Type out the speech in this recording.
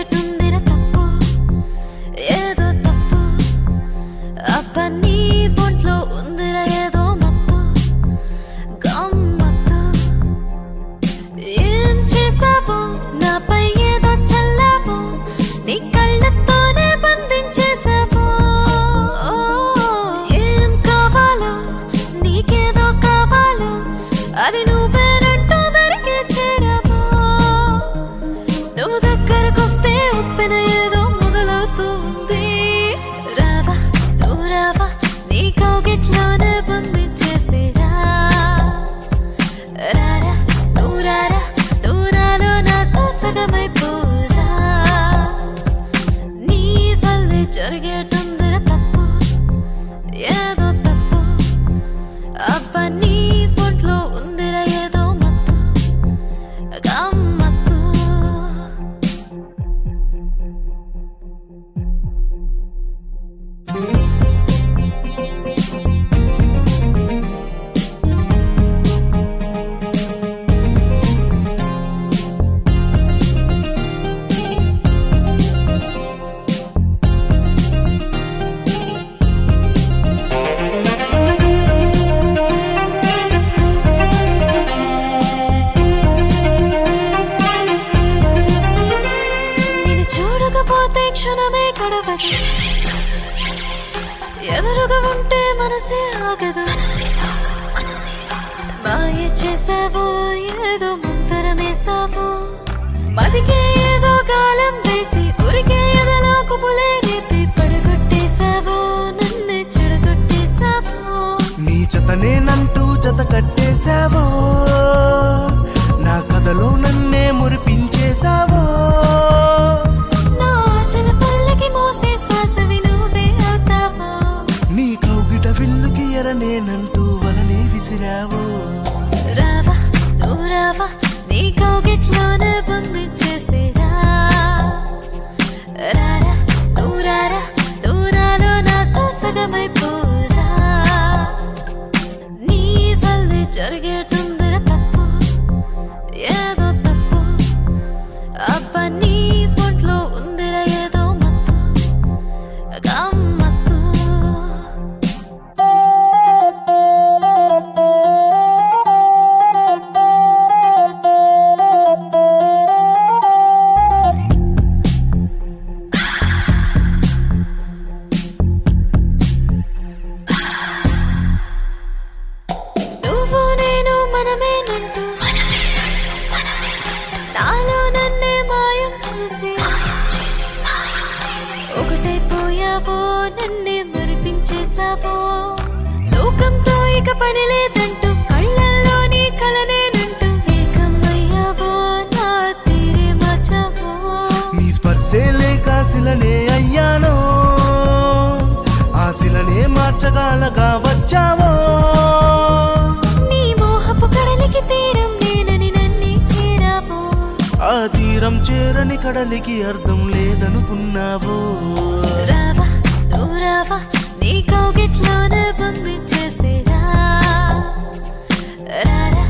జరిగేటుందిర తప్పు ఏదో తప్పు అబ్బా నీ ఒంట్లో ఉందిర ఏదో మత్తు గమ్మత్తు ఏం చేసావో నాపై ఏదో చల్లావో నీ కళ్ళతోనే బంధించేసావో ఏం కావాలో నీకేదో కావాలో అది నువ్వేనంటూ దరికే చేరావో నువ్వు దగ్గరకొస్తే ఉప్పెన ఏదో మొదలవుతుంది రావా నువ్వు రావా నీ కౌగిట్లోనే బంధించేసేరా రారా నువ్వు రారా నువ్వు నాలో నాతో సగమైపోరా నీ వల్లే జరిగేటుందిర తప్పు ఏదో తప్పు అబ్బా నీ ఒంట్లో ఉందిర ఏదో మత్తు గమ్మత్తు నేను చూడకపోతే క్షణమే గడవదు ఎదురుగా ఉంటే మనసే ఆగదు మాయ చేసావో ఏదో మంతరమేసావో మదికే ఏదో గాలం వేసి ఉరికే ఎదలో కుబులే రేపి పడగొట్టేసావో నన్నే చెడగొట్టేసావో నీ జతనేనంటూ జత కట్టేశావో నా కథలో నన్నే మురిపించేశావో నా ఆశల పల్లకి మోసే శ్వాసవి నువ్వే అవుతావో నీ కౌగిట విల్లుకి ఎరనేనంటూ వలనే విసిరావో రావా నువ్వు రావా నీ కౌగిట్లోనే బంధించేసేరా రారా నువ్వు రారా నువ్వు నాలో నాతో సగమైపోరా నీ వల్లే జరిగేటుందిర తప్పు ఏదో తప్పు అబ్బా నీ ఒంట్లో ఉందిర ఏదో మత్తు గమ్మత్తు నువ్వు నేను మనమేనంటూ నాలో నన్నే మాయం చేసి ఒకటైపోయావో నన్నే మరిపించేసావో లోకంతో ఇక పని లేదంటూ కళ్ళల్లో నీ కలనేనంటూ ఏకమయ్యావో నా తీరే మార్చావో నీ స్పర్శే లేక శిలనే అయ్యానో ఆ శిలనే మార్చగాలగా వచ్చావో నీ మోహపు కడలికి తీరం నేనని నన్నే చేరావో ఆ తీరం చేరని కడలికి అర్థం లేదనుకున్నావో రావా నువ్వు రావా నీ కౌగిట్లోనే బంధించేసేరా రారా